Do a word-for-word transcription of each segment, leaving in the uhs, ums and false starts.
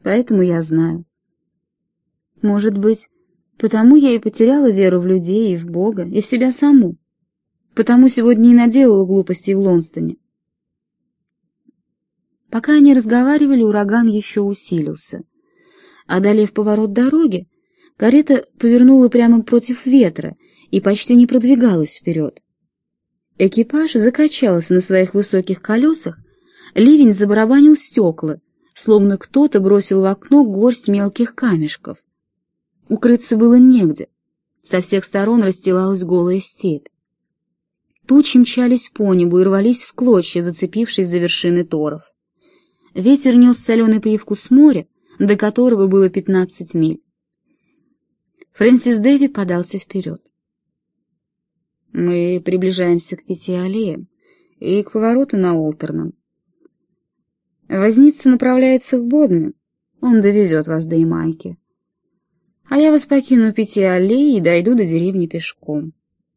поэтому я знаю. Может быть, потому я и потеряла веру в людей, и в Бога, и в себя саму. Потому сегодня и наделала глупостей в Лонстоне. Пока они разговаривали, ураган еще усилился. Одолев поворот дороги, карета повернула прямо против ветра и почти не продвигалась вперед. Экипаж закачался на своих высоких колесах, ливень забарабанил в стекла, словно кто-то бросил в окно горсть мелких камешков. Укрыться было негде, со всех сторон расстилалась голая степь. Тучи мчались по небу и рвались в клочья, зацепившись за вершины торов. Ветер нес соленый привкус моря, до которого было пятнадцать миль. Фрэнсис Дэви подался вперед. Мы приближаемся к пяти аллеям и к повороту на Олтернан. Возница направляется в Бодмин, он довезет вас до Ямайки. А я вас покину пяти аллей и дойду до деревни пешком.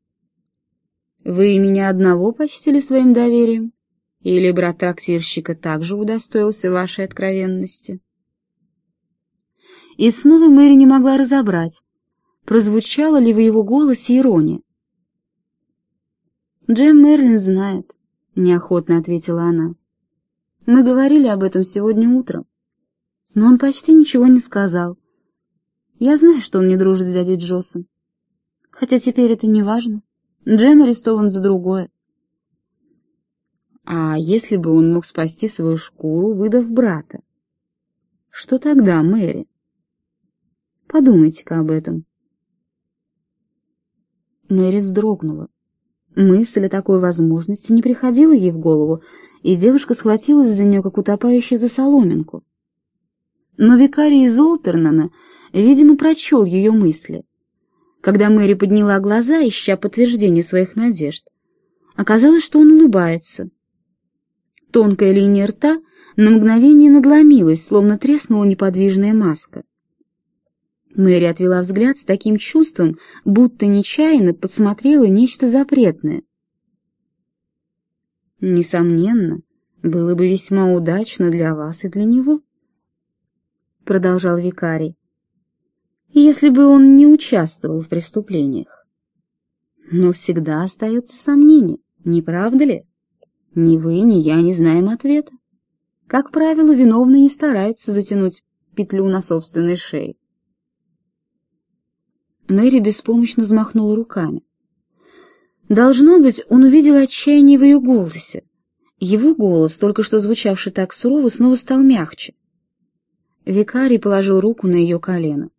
Вы меня одного почтили своим доверием? Или брат трактирщика также удостоился вашей откровенности? И снова Мэри не могла разобрать, прозвучала ли в его голосе ирония. «Джем Мерлин знает», — неохотно ответила она. «Мы говорили об этом сегодня утром, но он почти ничего не сказал. Я знаю, что он не дружит с дядей Джоссом. Хотя теперь это не важно. Джем арестован за другое». «А если бы он мог спасти свою шкуру, выдав брата? Что тогда, Мэри? Подумайте-ка об этом». Мэри вздрогнула. Мысль о такой возможности не приходила ей в голову, и девушка схватилась за нее, как утопающая за соломинку. Но викарий из Олтернана, видимо, прочел ее мысли. Когда Мэри подняла глаза, ища подтверждение своих надежд, оказалось, что он улыбается. Тонкая линия рта на мгновение надломилась, словно треснула неподвижная маска. Мэри отвела взгляд с таким чувством, будто нечаянно подсмотрела нечто запретное. «Несомненно, было бы весьма удачно для вас и для него», — продолжал викарий, «если бы он не участвовал в преступлениях. Но всегда остается сомнение, не правда ли? Ни вы, ни я не знаем ответа. Как правило, виновный не старается затянуть петлю на собственной шее». Мэри беспомощно взмахнула руками. Должно быть, он увидел отчаяние в ее голосе. Его голос, только что звучавший так сурово, снова стал мягче. Викарий положил руку на ее колено.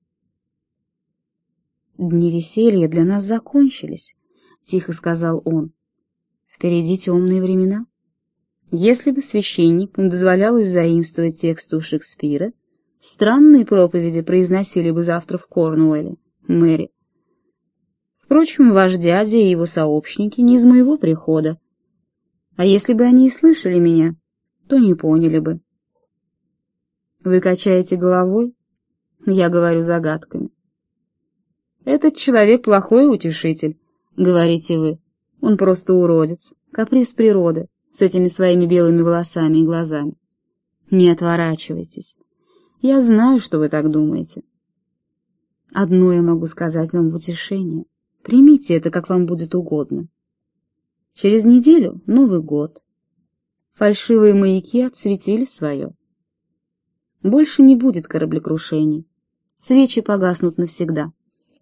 «Дни веселья для нас закончились», — тихо сказал он. «Впереди темные времена. Если бы священникам дозволялось заимствовать тексты у Шекспира, странные проповеди произносили бы завтра в Корнуэлле, Мэри. Впрочем, ваш дядя и его сообщники не из моего прихода. А если бы они и слышали меня, то не поняли бы. Вы качаете головой? Я говорю загадками. Этот человек плохой утешитель, говорите вы. Он просто уродец, каприз природы, с этими своими белыми волосами и глазами. Не отворачивайтесь. Я знаю, что вы так думаете. Одно я могу сказать вам в утешение. Примите это, как вам будет угодно. Через неделю Новый год. Фальшивые маяки отсветили свое. Больше не будет кораблекрушений. Свечи погаснут навсегда.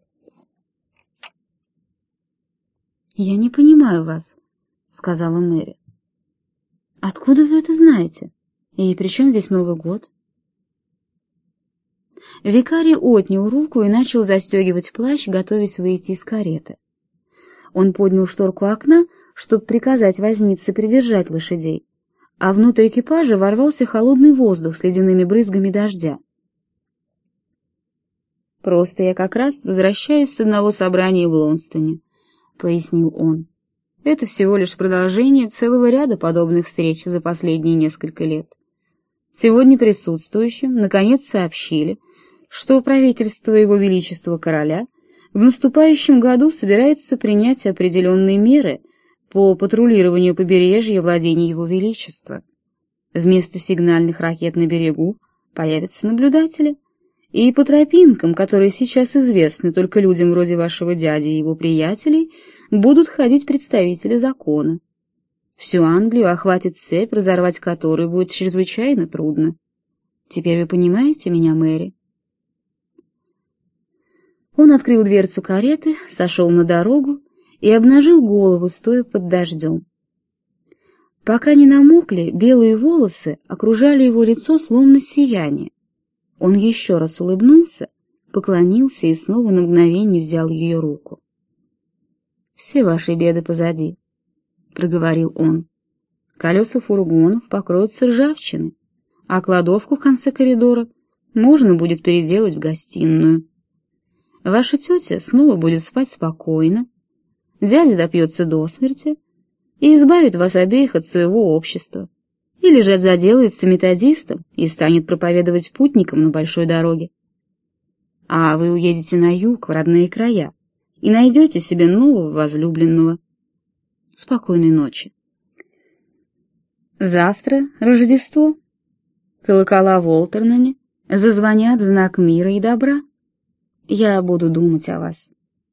«Я не понимаю вас», — сказала Мэри. «Откуда вы это знаете? И при чем здесь Новый год?» Викарий отнял руку и начал застегивать плащ, готовясь выйти из кареты. Он поднял шторку окна, чтобы приказать вознице придержать лошадей, а внутрь экипажа ворвался холодный воздух с ледяными брызгами дождя. «Просто я как раз возвращаюсь с одного собрания в Лонстоне», — пояснил он. «Это всего лишь продолжение целого ряда подобных встреч за последние несколько лет. Сегодня присутствующим наконец сообщили, что правительство Его Величества Короля в наступающем году собирается принять определенные меры по патрулированию побережья владений Его Величества. Вместо сигнальных ракет на берегу появятся наблюдатели, и по тропинкам, которые сейчас известны только людям вроде вашего дяди и его приятелей, будут ходить представители закона. Всю Англию охватит цепь, разорвать которую будет чрезвычайно трудно. Теперь вы понимаете меня, Мэри?» Он открыл дверцу кареты, сошел на дорогу и обнажил голову, стоя под дождем. Пока не намокли, белые волосы окружали его лицо словно сияние. Он еще раз улыбнулся, поклонился и снова на мгновение взял ее руку. «Все ваши беды позади», — проговорил он. «Колеса фургонов покроются ржавчиной, а кладовку в конце коридора можно будет переделать в гостиную. Ваша тетя снова будет спать спокойно, дядя допьется до смерти и избавит вас обеих от своего общества, или же заделается методистом и станет проповедовать путникам на большой дороге. А вы уедете на юг, в родные края, и найдете себе нового возлюбленного. Спокойной ночи. Завтра Рождество. Колокола в Олтернане зазвонят в знак мира и добра. Я буду думать о вас».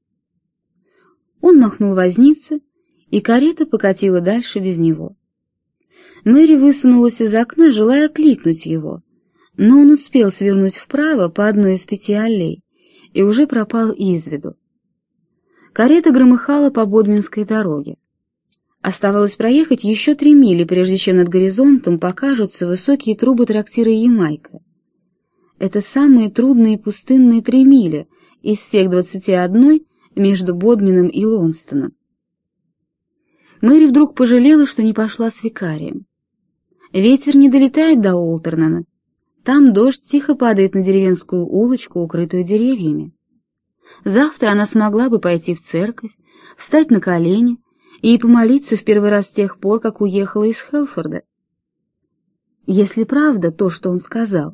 Он махнул вознице, и карета покатила дальше без него. Мэри высунулась из окна, желая окликнуть его, но он успел свернуть вправо по одной из пяти аллей и уже пропал из виду. Карета громыхала по Бодминской дороге. Оставалось проехать еще три мили, прежде чем над горизонтом покажутся высокие трубы трактира «Ямайка». Это самые трудные и пустынные три мили из всех двадцати одной между Бодмином и Лонстоном. Мэри вдруг пожалела, что не пошла с викарием. Ветер не долетает до Олтернана. Там дождь тихо падает на деревенскую улочку, укрытую деревьями. Завтра она смогла бы пойти в церковь, встать на колени и помолиться в первый раз с тех пор, как уехала из Хелфорда. Если правда то, что он сказал,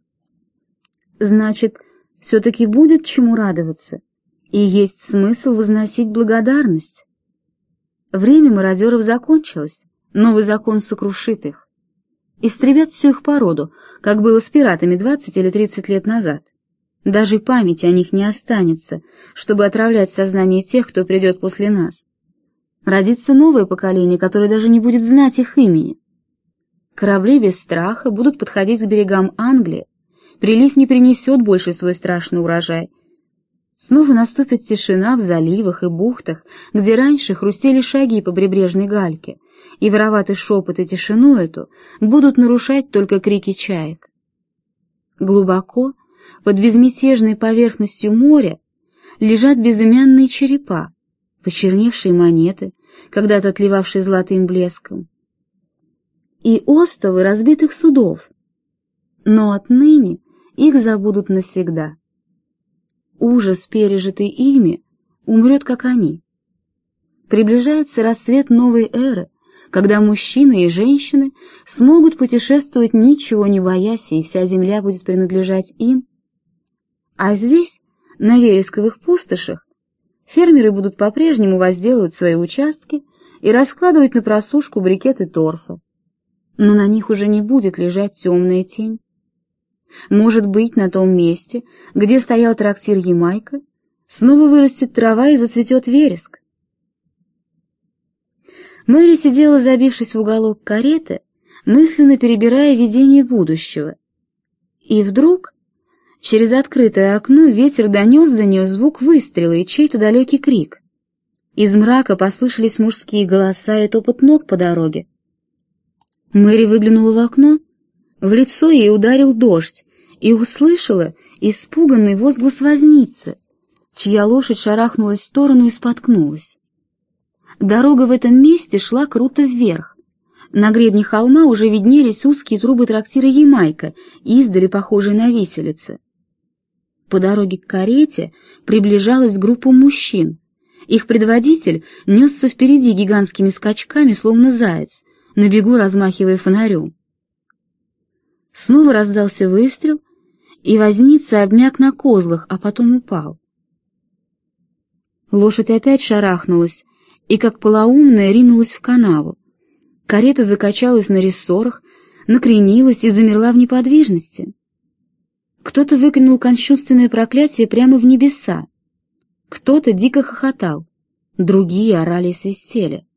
значит, все-таки будет чему радоваться, и есть смысл возносить благодарность. Время мародеров закончилось, новый закон сокрушит их. Истребят всю их породу, как было с пиратами двадцать или тридцать лет назад. Даже памяти о них не останется, чтобы отравлять сознание тех, кто придет после нас. Родится новое поколение, которое даже не будет знать их имени. Корабли без страха будут подходить к берегам Англии, прилив не принесет больше свой страшный урожай. Снова наступит тишина в заливах и бухтах, где раньше хрустели шаги по прибрежной гальке, и вороватый шепот и тишину эту будут нарушать только крики чаек. Глубоко, под безмятежной поверхностью моря, лежат безымянные черепа, почерневшие монеты, когда-то отливавшие золотым блеском, и остовы разбитых судов, но отныне их забудут навсегда. Ужас, пережитый ими, умрет, как они. Приближается рассвет новой эры, когда мужчины и женщины смогут путешествовать, ничего не боясь, и вся земля будет принадлежать им. А здесь, на вересковых пустошах, фермеры будут по-прежнему возделывать свои участки и раскладывать на просушку брикеты торфа. Но на них уже не будет лежать темная тень. Может быть, на том месте, где стоял трактир «Ямайка», снова вырастет трава и зацветет вереск. Мэри сидела, забившись в уголок кареты, мысленно перебирая видение будущего. И вдруг, через открытое окно, ветер донес до нее звук выстрела и чей-то далекий крик. Из мрака послышались мужские голоса и топот ног по дороге. Мэри выглянула в окно. В лицо ей ударил дождь, и услышала испуганный возглас возницы, чья лошадь шарахнулась в сторону и споткнулась. Дорога в этом месте шла круто вверх. На гребне холма уже виднелись узкие трубы трактира «Ямайка», издали похожие на виселицы. По дороге к карете приближалась группа мужчин. Их предводитель несся впереди гигантскими скачками, словно заяц, на бегу размахивая фонарем. Снова раздался выстрел, и возница обмяк на козлах, а потом упал. Лошадь опять шарахнулась и, как полоумная, ринулась в канаву. Карета закачалась на рессорах, накренилась и замерла в неподвижности. Кто-то выкрикнул кощунственное проклятие прямо в небеса. Кто-то дико хохотал, другие орали и свистели.